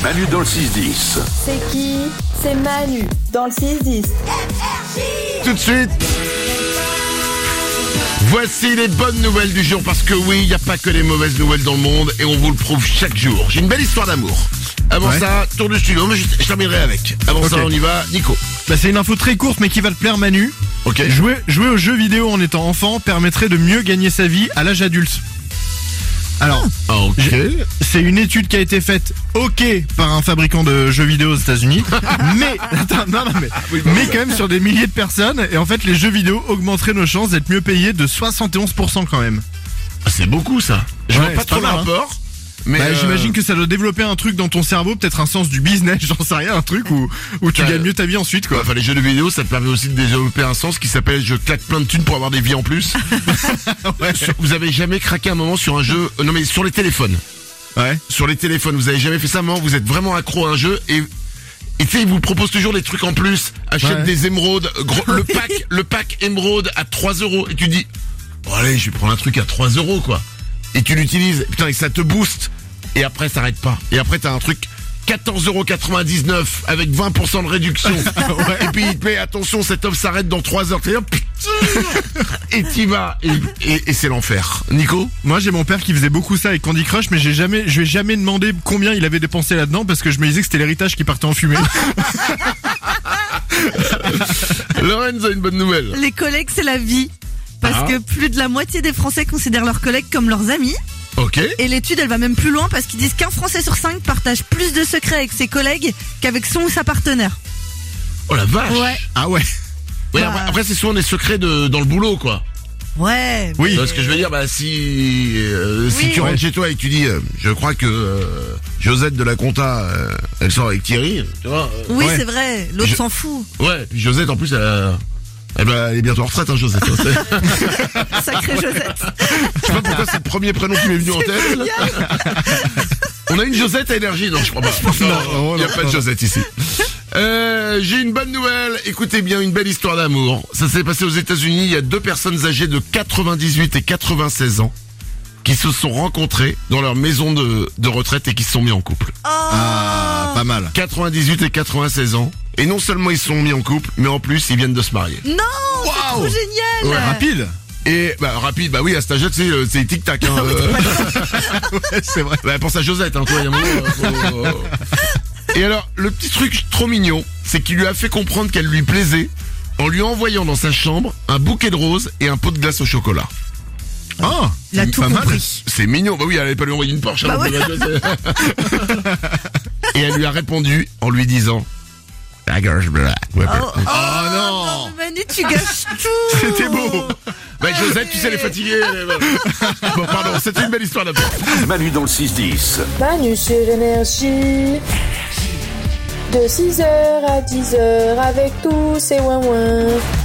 Manu dans le 6-10. C'est qui? C'est Manu dans le 6-10. Tout de suite, voici les bonnes nouvelles du jour, parce que oui, il n'y a pas que les mauvaises nouvelles dans le monde, et on vous le prouve chaque jour. J'ai une belle histoire d'amour. Avant ça, tour de studio, mais je terminerai avec. Avant ça, on y va, Nico. Bah, c'est une info très courte mais qui va te plaire, Manu. Ok. Jouer aux jeux vidéo en étant enfant permettrait de mieux gagner sa vie à l'âge adulte. Alors, c'est une étude qui a été faite, par un fabricant de jeux vidéo aux États-Unis, mais quand même sur des milliers de personnes. Et en fait, les jeux vidéo augmenteraient nos chances d'être mieux payés de 71% quand même. Ah, c'est beaucoup ça. Je vois pas trop le rapport. Mais j'imagine que ça doit développer un truc dans ton cerveau, peut-être un sens du business, j'en sais rien, un truc où tu gagnes mieux ta vie ensuite, quoi. Enfin, les jeux de vidéo, ça te permet aussi de développer un sens qui s'appelle je claque plein de thunes pour avoir des vies en plus. Vous avez jamais craqué un moment sur un jeu, non mais sur les téléphones. Ouais. Sur les téléphones, vous avez jamais fait ça, un moment, vous êtes vraiment accro à un jeu et tu sais, ils vous proposent toujours des trucs en plus. Achète des émeraudes, le pack émeraude à 3 € et tu dis, bon allez, je vais prendre un truc à 3 € quoi. Et tu l'utilises, putain, et ça te booste. Et après, ça arrête pas. Et après, t'as un truc 14,99€ avec 20% de réduction. Et puis, il te met, attention, cette offre s'arrête dans 3 heures. T'es là, putain. Et t'y vas. Et c'est l'enfer. Nico? Moi, j'ai mon père qui faisait beaucoup ça avec Candy Crush, mais je lui ai jamais demandé combien il avait dépensé là-dedans parce que je me disais que c'était l'héritage qui partait en fumée. Lorenz a une bonne nouvelle. Les collègues, c'est la vie. Parce que plus de la moitié des Français considèrent leurs collègues comme leurs amis. Ok. Et l'étude, elle va même plus loin parce qu'ils disent qu'un Français sur 5 partage plus de secrets avec ses collègues qu'avec son ou sa partenaire. Oh la vache. Ouais. Ah ouais. Ouais, après c'est souvent des secrets dans le boulot, quoi. Ouais. Oui. Ce que je veux dire, si tu rentres chez toi et que tu dis, je crois que Josette de la compta, elle sort avec Thierry, tu vois. Oui, c'est vrai. L'autre s'en fout. Ouais. Puis Josette, en plus, elle est bientôt en retraite, hein, Josette. Sacrée Josette. Je sais pas pourquoi c'est le premier prénom qui m'est venu en tête. On a une Josette à Énergie, non, je crois pas. Non, il n'y a pas de Josette ici. J'ai une bonne nouvelle. Écoutez bien, une belle histoire d'amour. Ça s'est passé aux États-Unis. Il y a 2 personnes âgées de 98 et 96 ans qui se sont rencontrées dans leur maison de retraite et qui se sont mis en couple. Ah, pas mal. 98 et 96 ans. Et non seulement ils se sont mis en couple, mais en plus ils viennent de se marier. Non, c'est trop génial. Ouais, rapide. Et rapide, oui, à cet âge-là, c'est tic-tac. Hein, ouais, c'est vrai. Pense à Josette, hein, toi, il y a un moment. Et alors, le petit truc trop mignon, c'est qu'il lui a fait comprendre qu'elle lui plaisait en lui envoyant dans sa chambre un bouquet de roses et un pot de glace au chocolat. Ah, il a tout compris. C'est mignon. Bah oui, elle allait pas lui envoyer une Porsche. Bah ouais. Et elle lui a répondu en lui disant, oh non, Manu, tu gâches tout. C'était beau. Josette, tu sais, elle est fatiguée. Bon, pardon, c'était une belle histoire d'amour. Manu dans le 6-10. Manu sur Énergie. De 6h à 10h avec tous ses ouin-ouin.